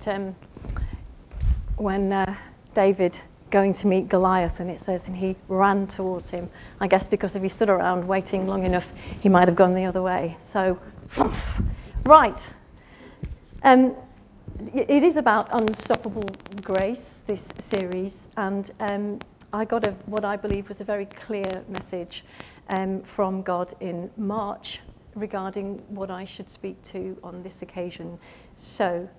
when David going to meet Goliath, and it says, and he ran towards him. I guess because if he stood around waiting long enough, he might have gone the other way. So, right. It is about unstoppable grace, this series, and I got what I believe was a very clear message from God in March regarding what I should speak to on this occasion. So,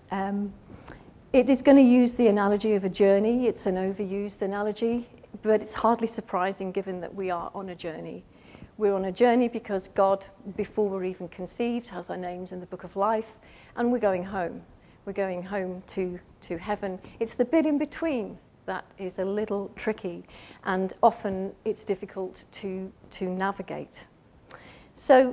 it is going to use the analogy of a journey. It's an overused analogy, but it's hardly surprising given that we are on a journey. We're on a journey because God, before we're even conceived, has our names in the book of life, and we're going home. We're going home to heaven. It's the bit in between that is a little tricky, and often it's difficult to navigate. So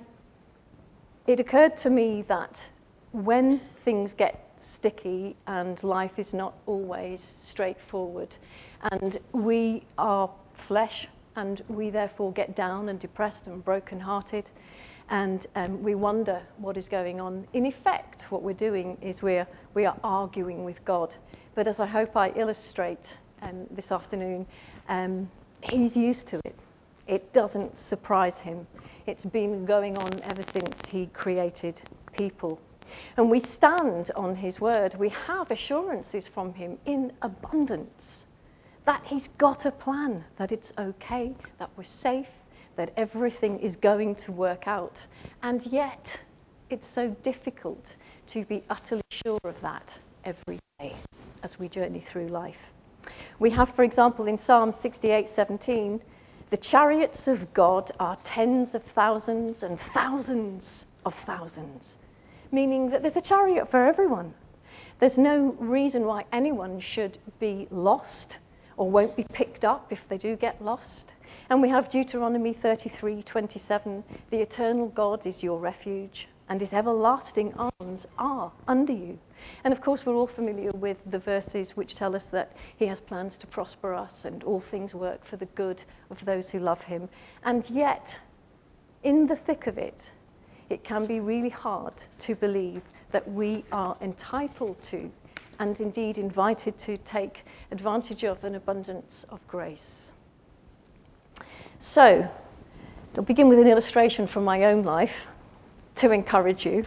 it occurred to me that when things get sticky and life is not always straightforward, and we are flesh, and we therefore get down and depressed and broken-hearted, and we wonder what is going on. In effect, what we're doing is we are arguing with God. But as I hope I illustrate this afternoon, he's used to it. It doesn't surprise him. It's been going on ever since he created people. And we stand on his word. We have assurances from him in abundance that he's got a plan, that it's okay, that we're safe, that everything is going to work out. And yet, it's so difficult to be utterly sure of that every day as we journey through life. We have, for example, in Psalm 68:17, the chariots of God are tens of thousands and thousands of thousands, meaning that there's a chariot for everyone. There's no reason why anyone should be lost or won't be picked up if they do get lost. And we have Deuteronomy 33:27, the eternal God is your refuge, and his everlasting arms are under you. And of course, we're all familiar with the verses which tell us that he has plans to prosper us and all things work for the good of those who love him. And yet, in the thick of it, it can be really hard to believe that we are entitled to, and indeed invited to, take advantage of an abundance of grace. So, I'll begin with an illustration from my own life to encourage you.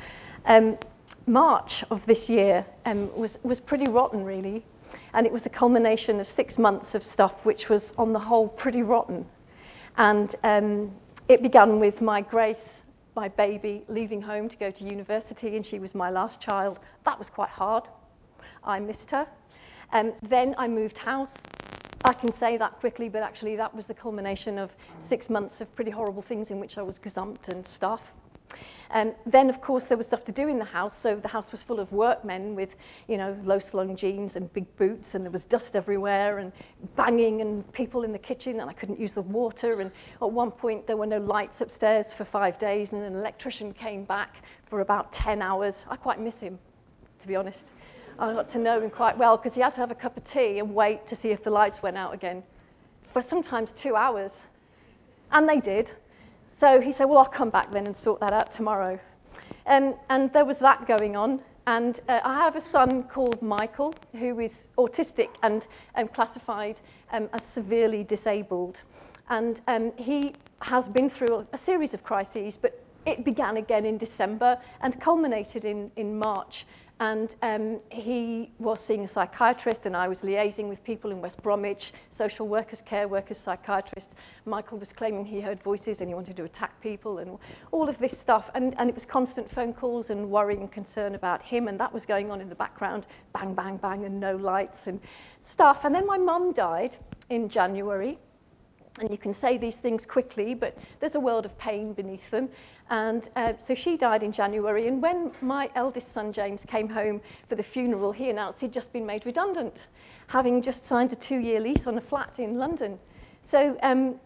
March of this year was pretty rotten, really, and it was the culmination of 6 months of stuff which was, on the whole, pretty rotten. And it began with my Grace, my baby, leaving home to go to university, and she was my last child. That was quite hard. I missed her. Then I moved house. I can say that quickly, but actually that was the culmination of 6 months of pretty horrible things in which I was gazumped and stuff. Then, of course, there was stuff to do in the house, so the house was full of workmen with, low-slung jeans and big boots, and there was dust everywhere, and banging, and people in the kitchen, and I couldn't use the water, and at one point there were no lights upstairs for 5 days, and an electrician came back for about 10 hours. I quite miss him, to be honest. I got to know him quite well, because he had to have a cup of tea and wait to see if the lights went out again for sometimes 2 hours, and they did. So he said, well, I'll come back then and sort that out tomorrow. And there was that going on. And I have a son called Michael, who is autistic and classified as severely disabled. And he has been through a series of crises, but it began again in December and culminated in March. And he was seeing a psychiatrist, and I was liaising with people in West Bromwich, social workers, care workers, psychiatrists. Michael was claiming he heard voices and he wanted to attack people and all of this stuff. And it was constant phone calls and worry and concern about him, and that was going on in the background, bang, bang, bang, and no lights and stuff. And then my mum died in January. And you can say these things quickly, but there's a world of pain beneath them. And so she died in January. And when my eldest son, James, came home for the funeral, he announced he'd just been made redundant, having just signed a 2-year lease on a flat in London. So,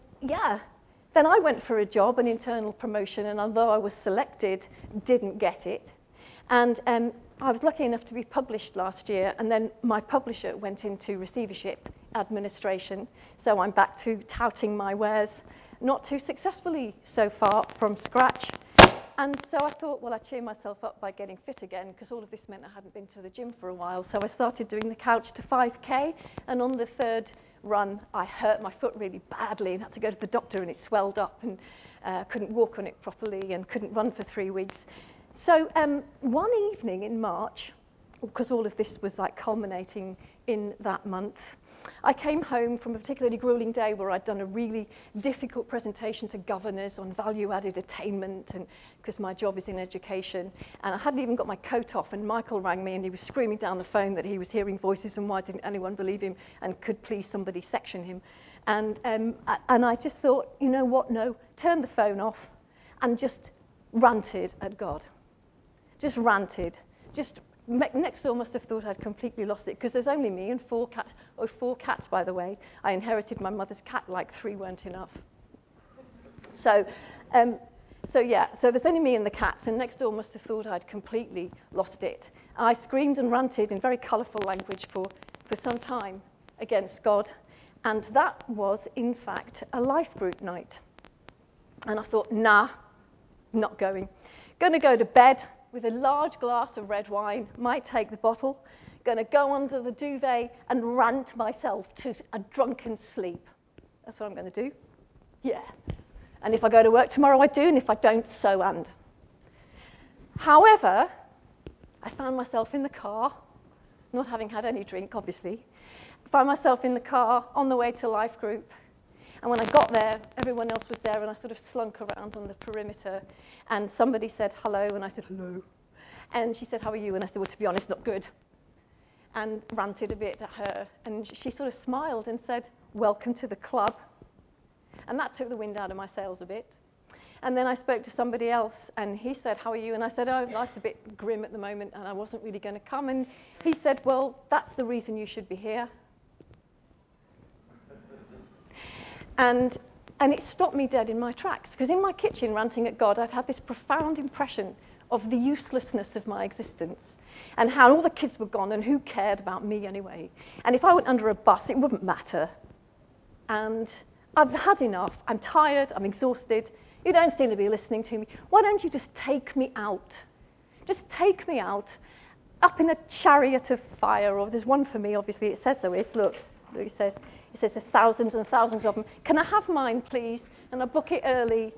then I went for a job, an internal promotion, and although I was selected, didn't get it. And I was lucky enough to be published last year, and then my publisher went into receivership administration, so I'm back to touting my wares, not too successfully so far, from scratch. And so I thought, well, I'd cheer myself up by getting fit again, because all of this meant I hadn't been to the gym for a while. So I started doing the couch to 5K, and on the third run, I hurt my foot really badly and had to go to the doctor, and it swelled up, and couldn't walk on it properly and couldn't run for 3 weeks. So one evening in March, because all of this was like culminating in that month, I came home from a particularly grueling day where I'd done a really difficult presentation to governors on value-added attainment, and because my job is in education, and I hadn't even got my coat off, and Michael rang me and he was screaming down the phone that he was hearing voices and why didn't anyone believe him, and could please somebody section him. And I just thought, you know what, no, turn the phone off and just ranted at God. Just ranted. Next door must have thought I'd completely lost it, because there's only me and 4 cats. Oh, 4 cats, by the way. I inherited my mother's cat, like 3 weren't enough. So there's only me and the cats, and next door must have thought I'd completely lost it. I screamed and ranted in very colourful language for some time against God, and that was, in fact, a life group night. And I thought, nah, not going. Going to go to bed with a large glass of red wine, might take the bottle, going to go under the duvet and rant myself to a drunken sleep. That's what I'm going to do. Yeah. And if I go to work tomorrow, I do, and if I don't, so and. However, I found myself in the car, not having had any drink, obviously. I found myself in the car on the way to life group. And when I got there, everyone else was there, and I sort of slunk around on the perimeter. And somebody said hello, and I said hello. And she said, how are you? And I said, well, to be honest, not good. And ranted a bit at her. And she sort of smiled and said, welcome to the club. And that took the wind out of my sails a bit. And then I spoke to somebody else, and he said, how are you? And I said, oh, life's a bit grim at the moment, and I wasn't really going to come. And he said, well, that's the reason you should be here. And it stopped me dead in my tracks, because in my kitchen ranting at God, I'd had this profound impression of the uselessness of my existence, and how all the kids were gone, and who cared about me anyway. And if I went under a bus, it wouldn't matter. And I've had enough. I'm tired. I'm exhausted. You don't seem to be listening to me. Why don't you just take me out? Just take me out, up in a chariot of fire. Or there's one for me, obviously. It says there is. Look, it says there's thousands and thousands of them. Can I have mine, please? And I book it early.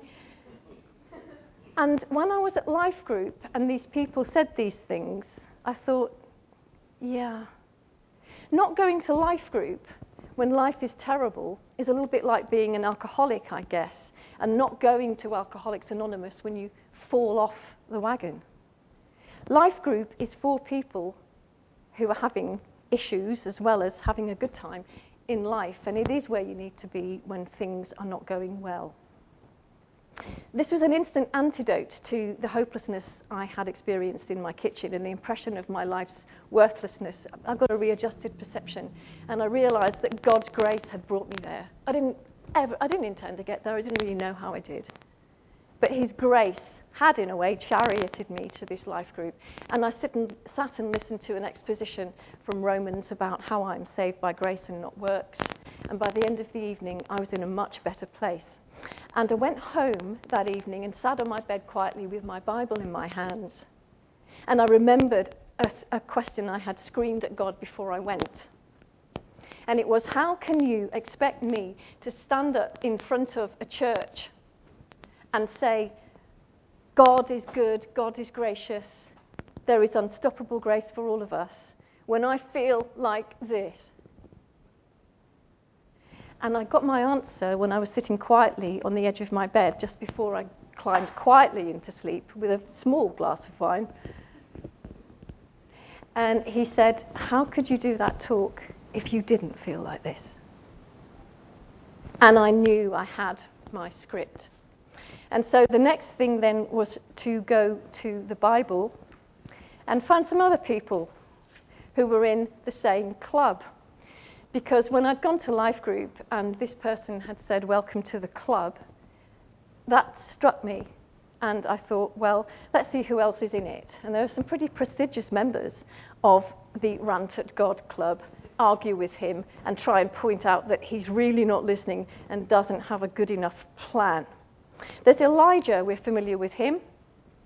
And when I was at Life Group and these people said these things, I thought, yeah. Not going to Life Group when life is terrible is a little bit like being an alcoholic, I guess, and not going to Alcoholics Anonymous when you fall off the wagon. Life Group is for people who are having issues as well as having a good time in life, and it is where you need to be when things are not going well. This was an instant antidote to the hopelessness I had experienced in my kitchen and the impression of my life's worthlessness. I got a readjusted perception, and I realised that God's grace had brought me there. I didn't intend to get there. I didn't really know how I did. But his grace had, in a way, charioted me to this life group. And I sat and listened to an exposition from Romans about how I'm saved by grace and not works. And by the end of the evening, I was in a much better place. And I went home that evening and sat on my bed quietly with my Bible in my hands. And I remembered a question I had screamed at God before I went. And it was, how can you expect me to stand up in front of a church and say, God is good, God is gracious, there is unstoppable grace for all of us, when I feel like this? And I got my answer when I was sitting quietly on the edge of my bed just before I climbed quietly into sleep with a small glass of wine. And he said, how could you do that talk if you didn't feel like this? And I knew I had my script. And so the next thing then was to go to the Bible and find some other people who were in the same club. Because when I'd gone to Life Group and this person had said, welcome to the club, that struck me. And I thought, well, let's see who else is in it. And there were some pretty prestigious members of the Rant at God Club. Argue with him and try and point out that he's really not listening and doesn't have a good enough plan. There's Elijah, we're familiar with him.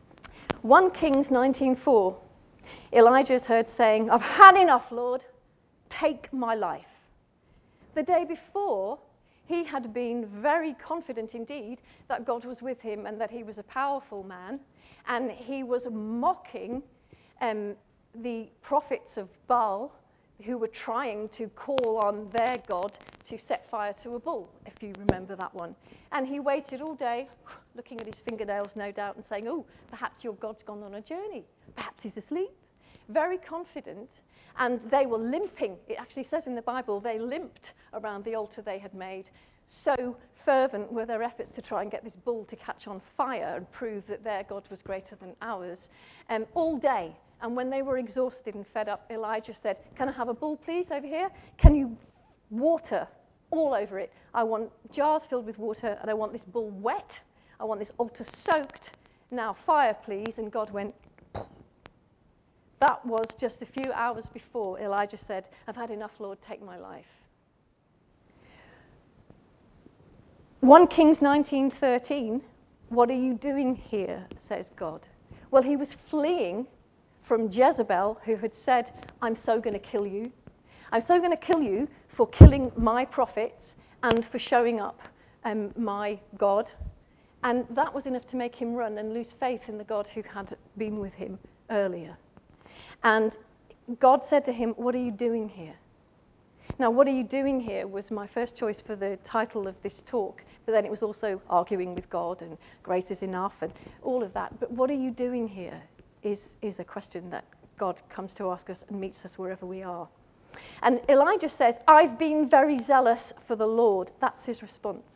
1 Kings 19:4. Elijah is heard saying, "I've had enough, Lord. Take my life." The day before, he had been very confident indeed that God was with him and that he was a powerful man. And he was mocking the prophets of Baal who were trying to call on their God to set fire to a bull, if you remember that one. And he waited all day, looking at his fingernails, no doubt, and saying, "Oh, perhaps your God's gone on a journey. Perhaps he's asleep." Very confident. And they were limping. It actually says in the Bible, they limped around the altar they had made. So fervent were their efforts to try and get this bull to catch on fire and prove that their God was greater than ours, all day. And when they were exhausted and fed up, Elijah said, "Can I have a bull, please, over here? Can you water all over it? I want jars filled with water, and I want this bull wet. I want this altar soaked. Now fire, please." And God went. That was just a few hours before Elijah said, "I've had enough, Lord, take my life." 1 Kings 19:13, "What are you doing here?" says God. Well, he was fleeing from Jezebel, who had said, "I'm so going to kill you. I'm so going to kill you for killing my prophets and for showing up my God." And that was enough to make him run and lose faith in the God who had been with him earlier. And God said to him, "What are you doing here?" Now, "What are you doing here?" was my first choice for the title of this talk, but then it was also arguing with God and grace is enough and all of that. But what are you doing here is a question that God comes to ask us and meets us wherever we are. And Elijah says, "I've been very zealous for the Lord." That's his response.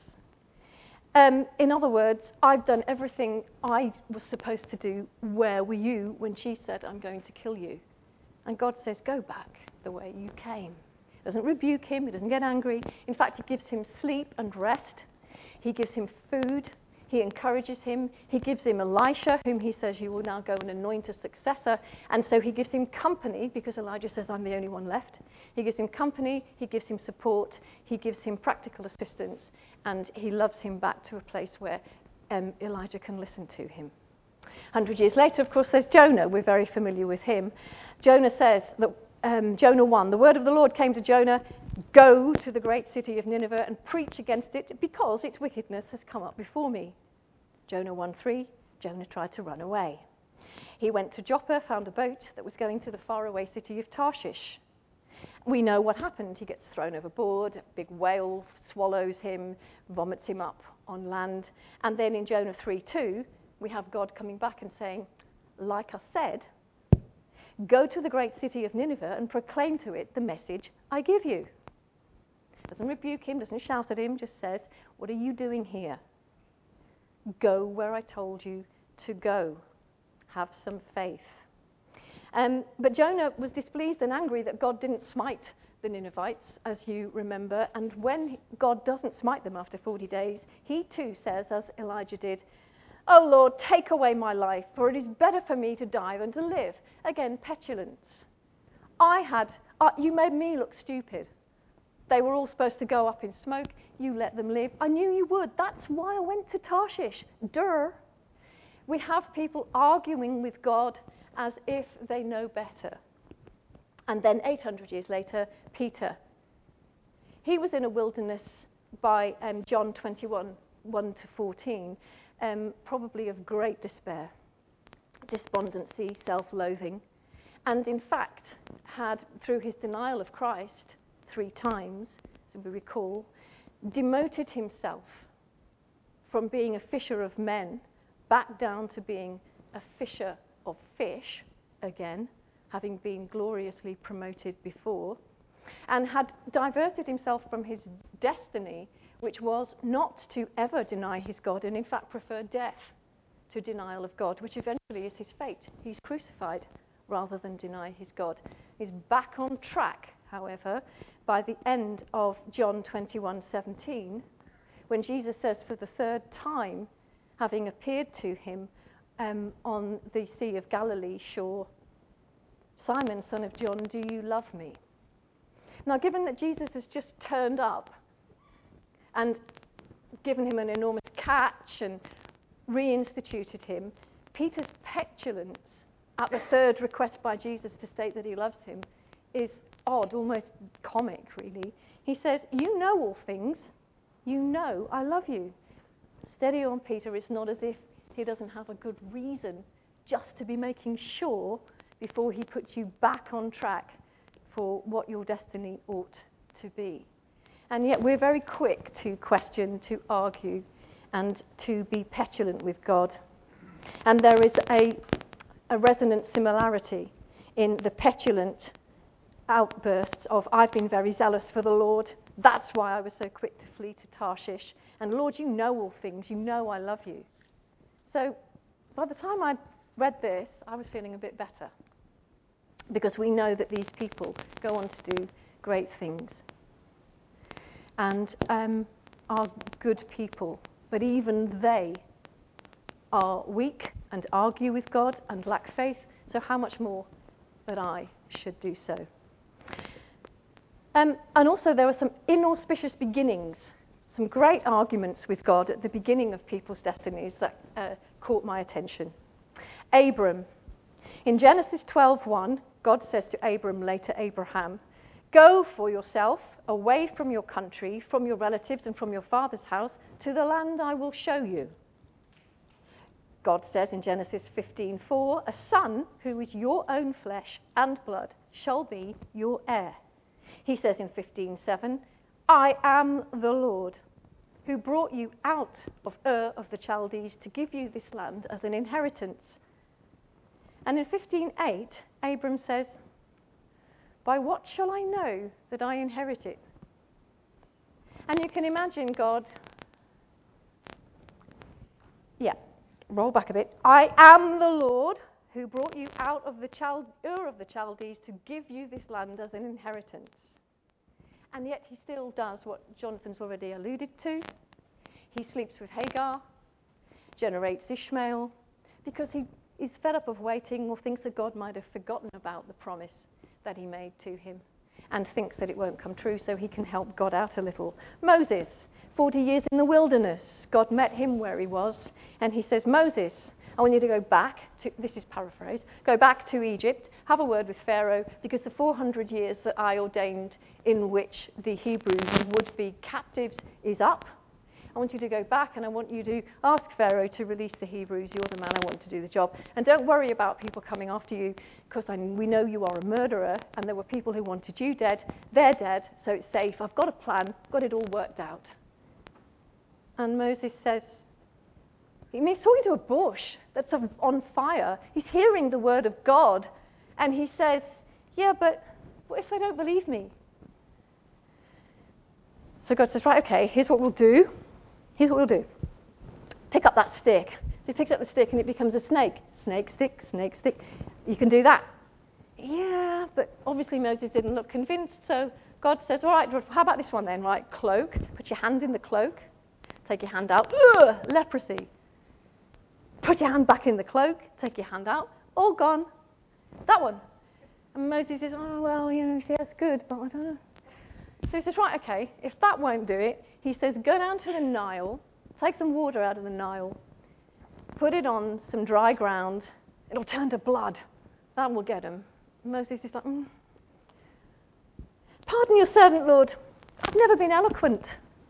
In other words, I've done everything I was supposed to do. Where were you when she said, "I'm going to kill you"? And God says, "Go back the way you came." He doesn't rebuke him. He doesn't get angry. In fact, he gives him sleep and rest. He gives him food. He encourages him. He gives him Elisha, whom he says, "You will now go and anoint a successor." And so he gives him company, because Elijah says, "I'm the only one left." He gives him company. He gives him support. He gives him practical assistance. And he loves him back to a place where Elijah can listen to him. 100 years later, of course, there's Jonah. We're very familiar with him. Jonah says that Jonah 1, "The word of the Lord came to Jonah, go to the great city of Nineveh and preach against it, because its wickedness has come up before me." Jonah 1:3, Jonah tried to run away. He went to Joppa, found a boat that was going to the faraway city of Tarshish. We know what happened. He gets thrown overboard, a big whale swallows him, vomits him up on land. And then in Jonah 3:2, we have God coming back and saying, "Like I said, go to the great city of Nineveh and proclaim to it the message I give you." Doesn't rebuke him, doesn't shout at him, just says, "What are you doing here? Go where I told you to go. Have some faith." But Jonah was displeased and angry that God didn't smite the Ninevites, as you remember. And when God doesn't smite them after 40 days, he too says, as Elijah did, "Oh Lord, take away my life, for it is better for me to die than to live." Again, petulance. You made me look stupid. They were all supposed to go up in smoke. You let them live. I knew you would. That's why I went to Tarshish. Duh. We have people arguing with God as if they know better. And then 800 years later, Peter. He was in a wilderness by John 21, 1-14, probably of great despair, despondency, self-loathing, and in fact had, through his denial of Christ 3 times, as we recall, demoted himself from being a fisher of men back down to being a fisher of fish again, having been gloriously promoted before, and had diverted himself from his destiny, which was not to ever deny his God, and in fact preferred death to denial of God, which eventually is his fate. He's crucified rather than deny his God. He's back on track, however, by the end of John 21:17, when Jesus says for the 3rd time, having appeared to him on the Sea of Galilee shore, "Simon, son of John, do you love me?" Now, given that Jesus has just turned up and given him an enormous catch and reinstituted him, Peter's petulance at the third request by Jesus to state that he loves him is odd, almost comic, really. He says, you know all things. You know I love you. Steady on, Peter. It's not as if he doesn't have a good reason just to be making sure before he puts you back on track for what your destiny ought to be. And yet we're very quick to question, to argue, and to be petulant with God. And there is a resonant similarity in the petulant outbursts of, I've been very zealous for the Lord. That's why I was so quick to flee to Tarshish. And Lord, you know all things. You know I love you. So by the time I read this, I was feeling a bit better. Because we know that these people go on to do great things. And are good people. But even they are weak and argue with God and lack faith. So how much more that I should do so? And also there were some inauspicious beginnings, some great arguments with God at the beginning of people's destinies that caught my attention. Abram. In Genesis 12:1, God says to Abram, later Abraham, go for yourself away from your country, from your relatives and from your father's house, to the land I will show you. God says in Genesis 15:4, a son who is your own flesh and blood shall be your heir. He says in 15:7, I am the Lord who brought you out of Ur of the Chaldees to give you this land as an inheritance. And in 15:8, Abram says, by what shall I know that I inherit it? And you can imagine God, roll back a bit. I am the Lord who brought you out of the Ur of the Chaldees to give you this land as an inheritance. And yet he still does what Jonathan's already alluded to. He sleeps with Hagar, generates Ishmael, because he is fed up of waiting or thinks that God might have forgotten about the promise that he made to him and thinks that it won't come true, so he can help God out a little. Moses, 40 years in the wilderness. God met him where he was, and he says, Moses, I want you to go back to, this is paraphrase, go back to Egypt, have a word with Pharaoh, because the 400 years that I ordained in which the Hebrews would be captives is up. I want you to go back and I want you to ask Pharaoh to release the Hebrews. You're the man I want to do the job. And don't worry about people coming after you, because we know you are a murderer and there were people who wanted you dead. They're dead, so it's safe. I've got a plan, got it all worked out. And Moses says, he's talking to a bush that's on fire. He's hearing the word of God. And he says, yeah, but what if they don't believe me? So God says, right, okay, here's what we'll do. Here's what we'll do. Pick up that stick. So he picks up the stick and it becomes a snake. Snake, stick, snake, stick. You can do that. Yeah, but obviously Moses didn't look convinced. So God says, all right, how about this one then? Right, cloak. Put your hand in the cloak. Take your hand out. Ugh, leprosy. Put your hand back in the cloak. Take your hand out. All gone. That one. And Moses says, oh, well, see, that's good, but I don't know. So he says, right, okay, if that won't do it, he says, go down to the Nile, take some water out of the Nile, put it on some dry ground, it'll turn to blood. That will get him. Moses is like, pardon your servant, Lord, I've never been eloquent.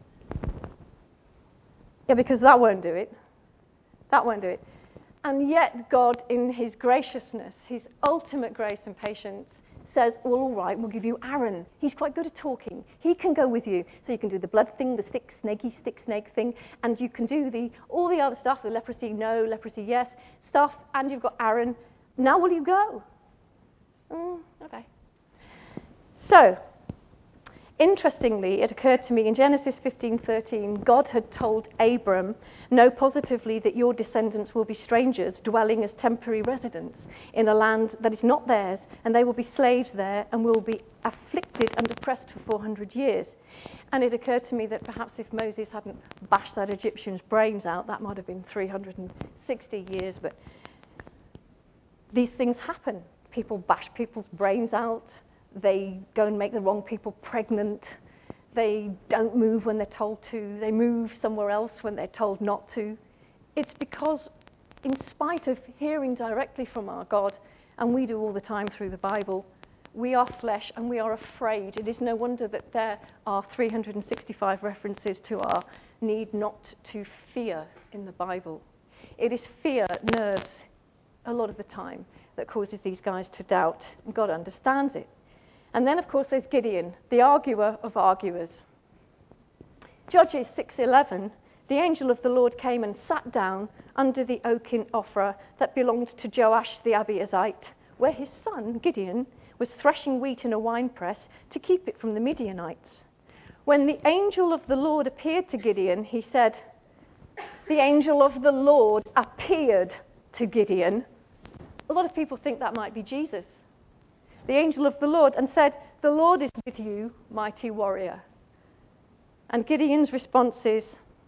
Yeah, because that won't do it. That won't do it. And yet God, in his graciousness, his ultimate grace and patience, says, well, all right, we'll give you Aaron. He's quite good at talking. He can go with you. So you can do the blood thing, the stick, snake thing, and you can do all the other stuff, the leprosy, no, leprosy, yes, stuff, and you've got Aaron. Now will you go? Okay. So, interestingly, it occurred to me in Genesis 15:13, God had told Abram, know positively that your descendants will be strangers dwelling as temporary residents in a land that is not theirs, and they will be slaves there and will be afflicted and oppressed for 400 years. And it occurred to me that perhaps if Moses hadn't bashed that Egyptian's brains out, that might have been 360 years, but these things happen. People bash people's brains out. They go and make the wrong people pregnant. They don't move when they're told to. They move somewhere else when they're told not to. It's because in spite of hearing directly from our God, and we do all the time through the Bible, we are flesh and we are afraid. It is no wonder that there are 365 references to our need not to fear in the Bible. It is fear, nerves, a lot of the time, that causes these guys to doubt, and God understands it. And then, of course, there's Gideon, the arguer of arguers. Judges 6:11, the angel of the Lord came and sat down under the oak in Ophrah that belonged to Joash the Abiezrite, where his son, Gideon, was threshing wheat in a winepress to keep it from the Midianites. When the angel of the Lord appeared to Gideon, he said, the angel of the Lord appeared to Gideon. A lot of people think that might be Jesus. The angel of the Lord, and said, the Lord is with you, mighty warrior. And Gideon's response is,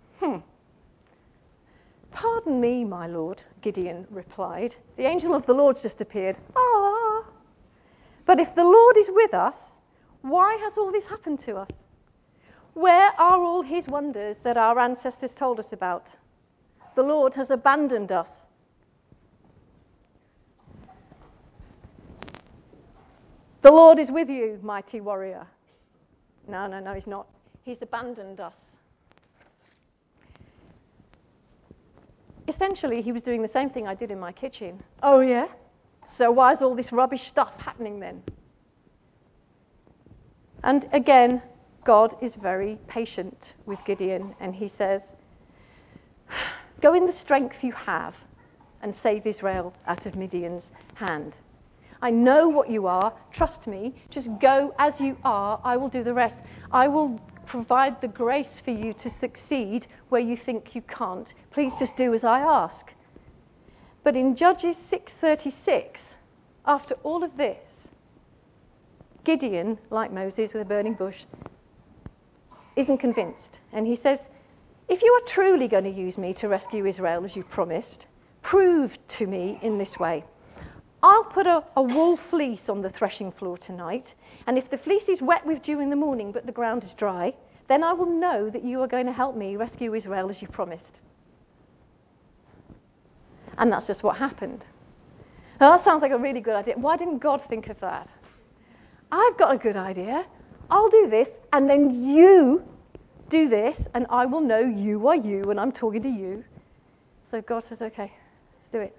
Pardon me, my lord, Gideon replied. The angel of the Lord's just appeared. Ah! But if the Lord is with us, why has all this happened to us? Where are all his wonders that our ancestors told us about? The Lord has abandoned us. The Lord is with you, mighty warrior. No, he's not. He's abandoned us. Essentially, he was doing the same thing I did in my kitchen. Oh, yeah? So why is all this rubbish stuff happening then? And again, God is very patient with Gideon, and he says, go in the strength you have and save Israel out of Midian's hand. I know what you are. Trust me. Just go as you are. I will do the rest. I will provide the grace for you to succeed where you think you can't. Please just do as I ask. But in Judges 6:36, after all of this, Gideon, like Moses with a burning bush, isn't convinced. And he says, if you are truly going to use me to rescue Israel as you promised, prove to me in this way. I'll put a wool fleece on the threshing floor tonight, and if the fleece is wet with dew in the morning but the ground is dry, then I will know that you are going to help me rescue Israel as you promised. And that's just what happened. Now that sounds like a really good idea. Why didn't God think of that? I've got a good idea. I'll do this, and then you do this, and I will know you are you, and I'm talking to you. So God says, okay, let's do it.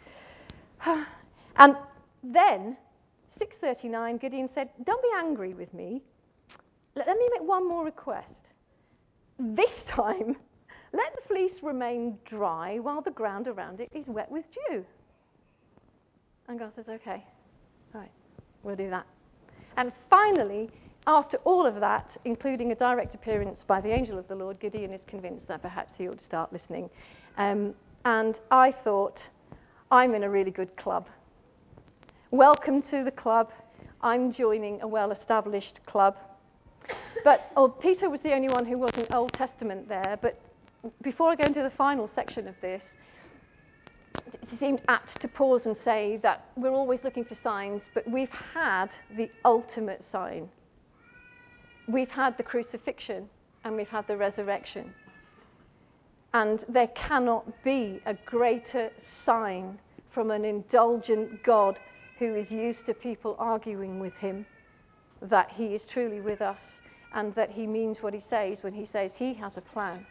And then, 6:39, Gideon said, don't be angry with me. Let me make one more request. This time, let the fleece remain dry while the ground around it is wet with dew. And God says, okay, all right, we'll do that. And finally, after all of that, including a direct appearance by the angel of the Lord, Gideon is convinced that perhaps he ought to start listening. And I thought, I'm in a really good club. Welcome to the club. I'm joining a well-established club. But Peter was the only one who wasn't Old Testament there. But before I go into the final section of this, it seemed apt to pause and say that we're always looking for signs, but we've had the ultimate sign. We've had the crucifixion and we've had the resurrection. And there cannot be a greater sign from an indulgent God who is used to people arguing with him that he is truly with us and that he means what he says when he says he has a plan.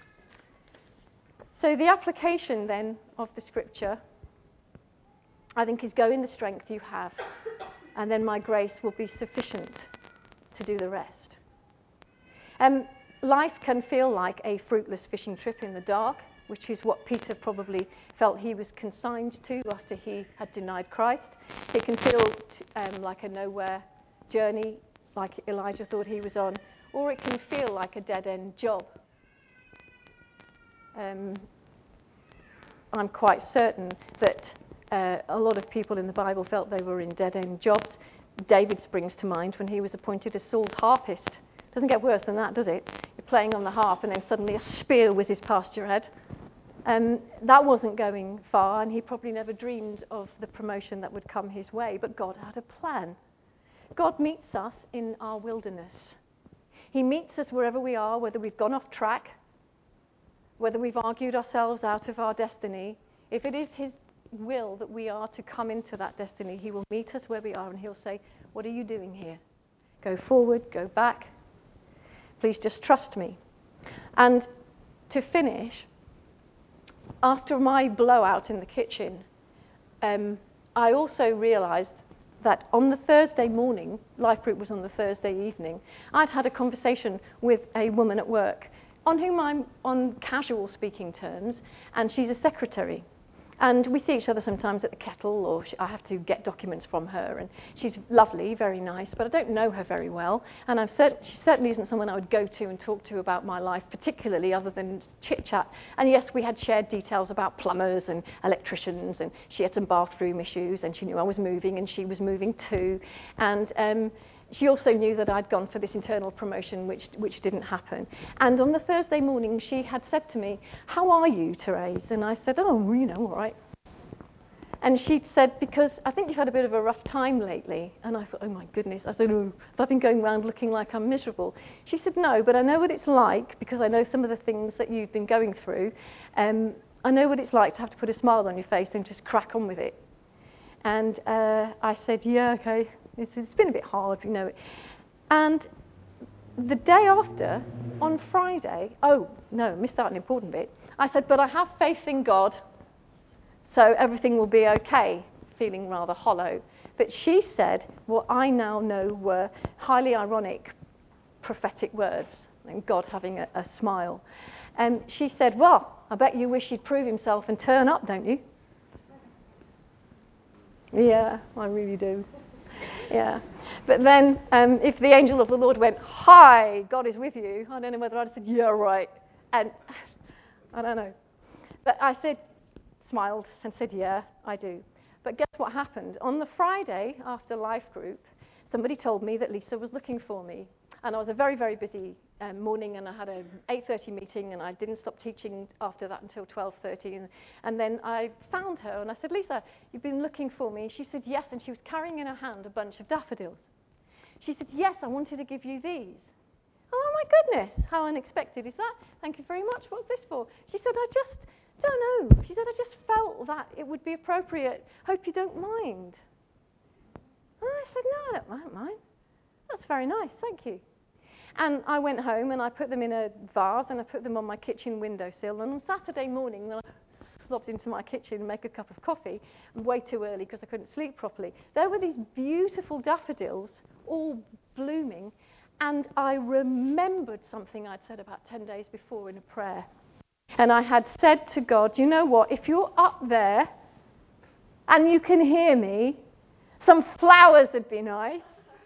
So the application then of the scripture, I think, is go in the strength you have, and then my grace will be sufficient to do the rest. Life can feel like a fruitless fishing trip in the dark, which is what Peter probably felt he was consigned to after he had denied Christ. It can feel like a nowhere journey, like Elijah thought he was on, or it can feel like a dead-end job. I'm quite certain that a lot of people in the Bible felt they were in dead-end jobs. David springs to mind when he was appointed as Saul's harpist. Doesn't get worse than that, does it? You're playing on the harp and then suddenly a spear whizzes past your head. That wasn't going far, and he probably never dreamed of the promotion that would come his way, but God had a plan. God meets us in our wilderness. He meets us wherever we are, whether we've gone off track, whether we've argued ourselves out of our destiny. If it is his will that we are to come into that destiny, he will meet us where we are and he'll say, what are you doing here? Go forward, go back. Please just trust me. And to finish, after my blowout in the kitchen, I also realised that on the Thursday morning, Life Group was on the Thursday evening, I'd had a conversation with a woman at work on whom I'm on casual speaking terms, and she's a secretary. And we see each other sometimes at the kettle, or I have to get documents from her. And she's lovely, very nice, but I don't know her very well. And she certainly isn't someone I would go to and talk to about my life, particularly other than chit-chat. And yes, we had shared details about plumbers and electricians, and she had some bathroom issues, and she knew I was moving, and she was moving too. And she also knew that I'd gone for this internal promotion, which didn't happen. And on the Thursday morning, she had said to me, how are you, Therese? And I said, oh, all right. And she'd said, because I think you've had a bit of a rough time lately. And I thought, oh, my goodness. I said, oh, have I been going around looking like I'm miserable? She said, no, but I know what it's like, because I know some of the things that you've been going through. I know what it's like to have to put a smile on your face and just crack on with it. And I said, yeah, okay. It's been a bit hard, you know. And the day after, on Friday, oh, no, missed out an important bit. I said, but I have faith in God, so everything will be okay, feeling rather hollow. But she said what I now know were highly ironic prophetic words, and God having a smile. And she said, well, I bet you wish he'd prove himself and turn up, don't you? Yeah, I really do. Yeah, but then if the angel of the Lord went, hi, God is with you, I don't know whether I'd have said, yeah, right. And I don't know. But I smiled and said, yeah, I do. But guess what happened? On the Friday after Life Group, somebody told me that Lisa was looking for me. And I was a very, very busy morning, and I had an 8:30 meeting, and I didn't stop teaching after that until 12:30. And then I found her, and I said, Lisa, you've been looking for me? She said, yes, and she was carrying in her hand a bunch of daffodils. She said, yes, I wanted to give you these. Oh, my goodness, how unexpected is that? Thank you very much. What's this for? She said, I just don't know. She said, I just felt that it would be appropriate. Hope you don't mind. And I said, no, I don't mind. That's very nice, thank you. And I went home and I put them in a vase and I put them on my kitchen windowsill. And on Saturday morning, when I slopped into my kitchen and make a cup of coffee, way too early because I couldn't sleep properly, there were these beautiful daffodils all blooming. And I remembered something I'd said about 10 days before in a prayer. And I had said to God, you know what, if you're up there and you can hear me, some flowers would be nice.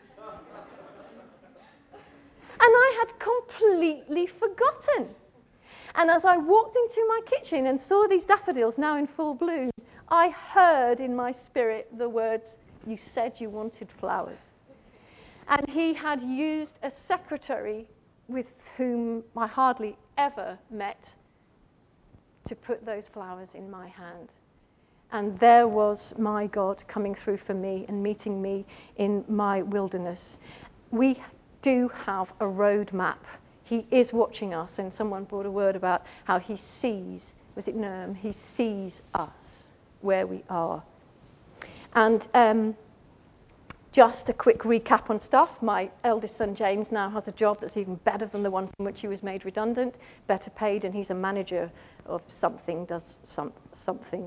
And I had completely forgotten. And as I walked into my kitchen and saw these daffodils now in full bloom, I heard in my spirit the words, you said you wanted flowers. And he had used a secretary with whom I hardly ever met to put those flowers in my hand. And there was my God coming through for me and meeting me in my wilderness. We do have a roadmap. He is watching us, and someone brought a word about how he sees, was it Nerm? He sees us where we are. And just a quick recap on stuff. My eldest son James now has a job that's even better than the one from which he was made redundant, better paid, and he's a manager of something, does something.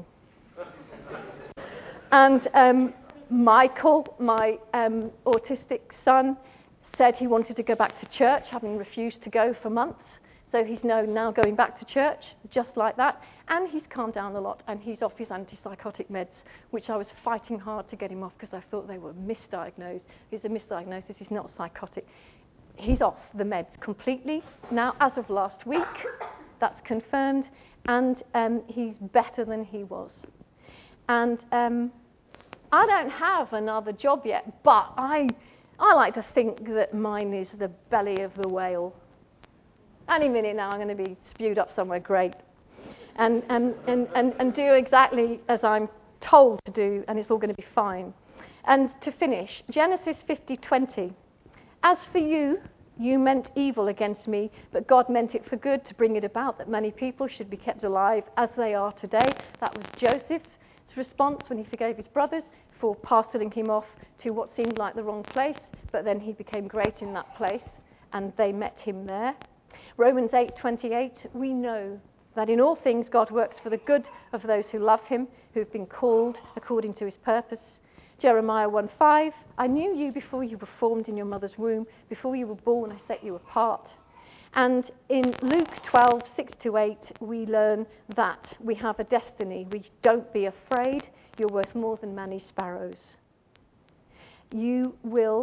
And Michael, my autistic son, said he wanted to go back to church, having refused to go for months. So he's now going back to church, just like that. And he's calmed down a lot, and he's off his antipsychotic meds, which I was fighting hard to get him off because I thought they were misdiagnosed. It's a misdiagnosis, he's not psychotic. He's off the meds completely now, as of last week. That's confirmed. And he's better than he was. And I don't have another job yet, but I like to think that mine is the belly of the whale. Any minute now I'm going to be spewed up somewhere great. And do exactly as I'm told to do, and it's all going to be fine. And to finish, Genesis 50:20. As for you, You meant evil against me, but God meant it for good to bring it about that many people should be kept alive as they are today. That was Joseph's response when he forgave his brothers for parceling him off to what seemed like the wrong place, but then he became great in that place and they met him there. Romans 8:28, we know that in all things God works for the good of those who love him, who have been called according to his purpose. Jeremiah 1:5, I knew you before you were formed in your mother's womb. Before you were born, I set you apart. And in Luke 12:6-8, we learn that we have a destiny. Don't be afraid. You're worth more than many sparrows. You will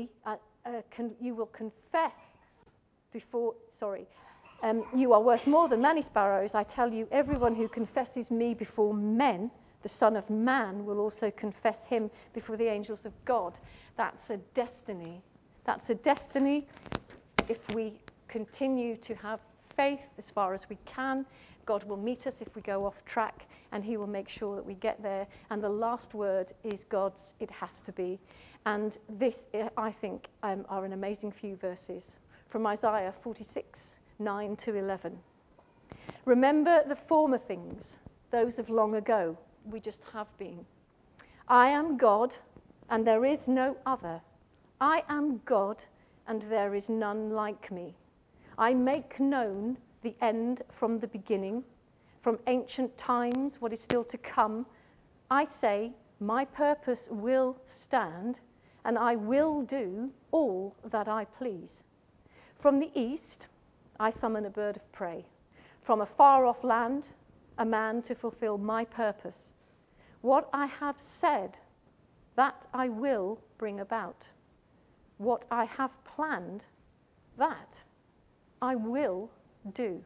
confess before, you are worth more than many sparrows. I tell you, everyone who confesses me before men, the Son of Man will also confess him before the angels of God. That's a destiny. That's a destiny. If we continue to have faith as far as we can, God will meet us if we go off track, and he will make sure that we get there. And the last word is God's. It has to be. And this, I think, are an amazing few verses from Isaiah 46:9-11. Remember the former things, those of long ago. We just have been. I am God, and there is no other. I am God, and there is none like me. I make known the end from the beginning, from ancient times what is still to come. I say, my purpose will stand, and I will do all that I please. From the east, I summon a bird of prey. From a far-off land, a man to fulfill my purpose. What I have said, that I will bring about. What I have planned, that I will do.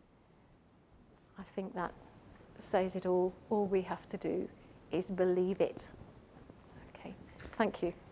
I think that says it all. All we have to do is believe it. Okay, thank you.